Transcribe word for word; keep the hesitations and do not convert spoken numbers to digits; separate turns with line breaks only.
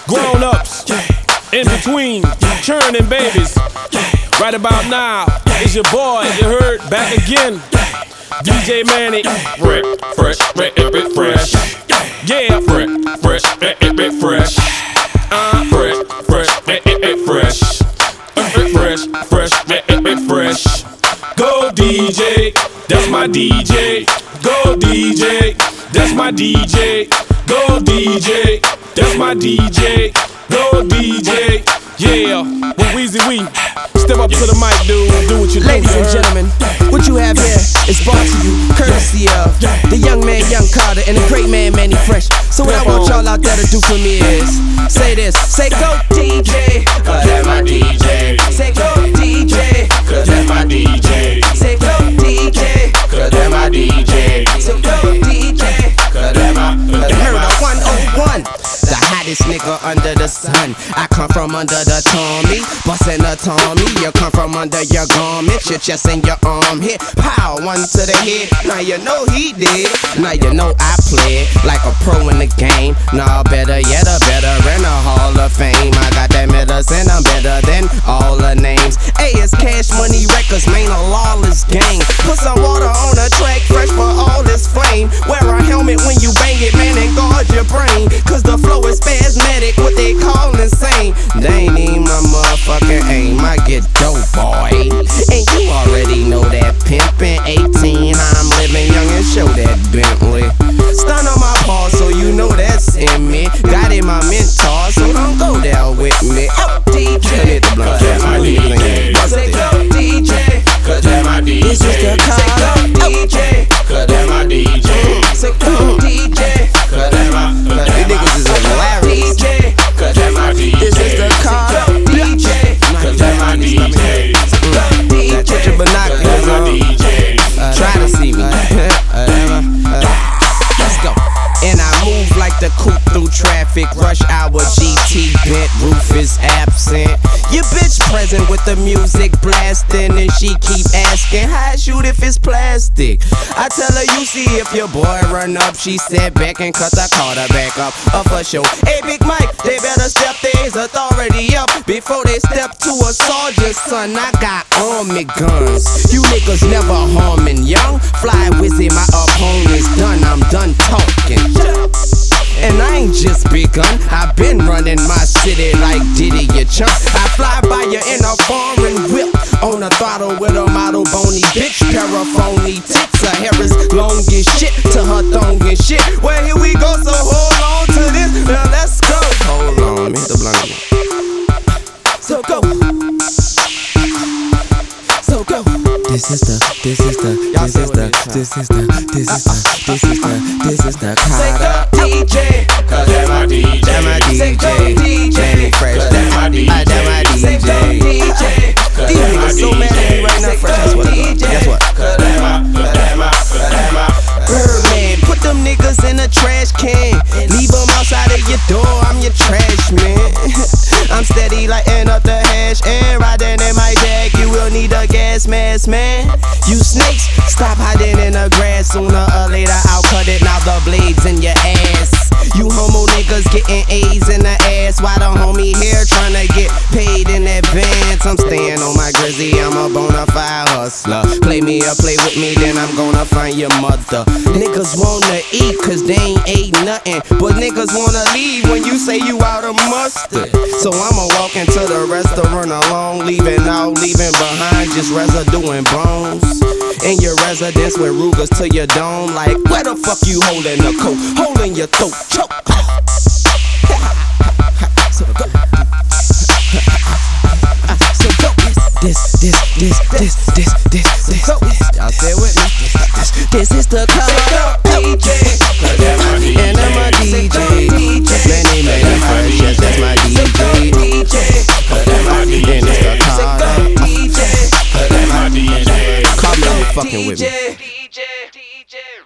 grown-ups, in between, churning babies. Right about now, it's your boy, you heard, back again. D J Manny, fresh, fresh, fresh, fresh. Yeah, fresh, fresh, fresh, fresh. Uh, fresh, fresh, fresh. Fresh, fresh, fresh. Go D J, that's my D J. Go D J, that's my D J. Go D J, that's my D J. Go D J, yeah. With Weezy We, step up to the mic, dude. Do what you do.
Ladies and gentlemen, what you have here is brought to you courtesy of the young man, Young Carter, and the great man, Manny Fresh. So what I want y'all out there to do for me is say this, say go D J,
cause that's my D J.
Say go D J,
cause that's my D J.
Say go D J,
cause that's my D J.
So go D J,
cause that's my, cause
you heard
that's
of one oh one, the hottest nigga under the sun. I come from under the Tommy, bustin' a Tommy. You come from under your garment, your chest and your arm hit. Pow, one to the head. Now you know he did. Now you know I played like a pro in the game. Nah, better yet, a veteran, a Hall of Fame. I got that medicine, I'm better than all the names. A is Cash Money Records, man, a lawless gang. Put some water on the track, fresh for all this flame. Wear a helmet when you bang it, man, and guard your brain. Cause the flow is spasmodic, what they call insane. They ain't even my motherfucking aim. I get dope, boy. And you already know that pimpin'. eighteen, I'm living young and show that Bentley. Stun on my paw, so you know that's in me. Got in my mentor, so don't go there with me. Oh, D J,
cause that's my D J.
Say go D J,
cause that's my D J.
This is the Say go D J,
cause that's my D J.
Say go D J,
cause that's my, cause that's
these niggas is hilarious. D J,
cause that's my D J.
This is the car D J,
cause that's my D J.
D J. Put your binoculars on. Try to see me. Let's go. And I move like the coupe through traffic. Rush hour G T bent, roof is absent. Your bitch present with the music blasting, and she keep asking how I shoot if it's plastic. I tell her you see if your boy run up. She sat back and cut the Carter back up. Up for show. Hey Big Mike, they better step their authority up before they step to a sergeant, son. I got army guns. You niggas never harming young. Fly wizzy, my opponent's done. I'm done talking. And I ain't just begun. I've been running my city like Diddy, you chump. I fly by you in a foreign whip, on a throttle with a model bony bitch. Paraphony tits, her hair is long as shit to her thong and shit. Well, here we go, so hold on to this. Now let's go. Hold on, let me hit the blunt. So go. So go. This is the, this is the, this is the, this is the, this is the, this is the, this is the Carter. D J,
cause that's my D J.
That's my D J, Manny Fresh.
That's my D J.
That's my D J. These niggas so mad at me right now, Fresh. Guess what? Guess what?
Cause that's my, cause that's my, cause that's my.
Birdman, put them niggas in a trash can. Leave them outside of your door, I'm your trash man. I'm steady lighting up the hash and riding in my bag. You will need a gas mask, man. You snakes, stop hiding in the grass. Sooner or later I'll cut it, now the blades in your ass. You homo niggas getting A's in the ass, while the homie here tryna get paid in advance. I'm staying on my grizzy, I'm a bona fide hustler. Play me or play with me, then I'm gonna find your mother. Niggas wanna eat cause they ain't ate nothing, but niggas wanna leave when you say you out of mustard. So I'ma walk into the restaurant alone, leaving out, leaving behind just residue and bones. In your residence with Rugers to your dome, like where the fuck you holding the coat? Holding your throat, choke. So go. So go. This, this, this, this, this, this, this, this. Y'all stay with me. This, this, this is the color.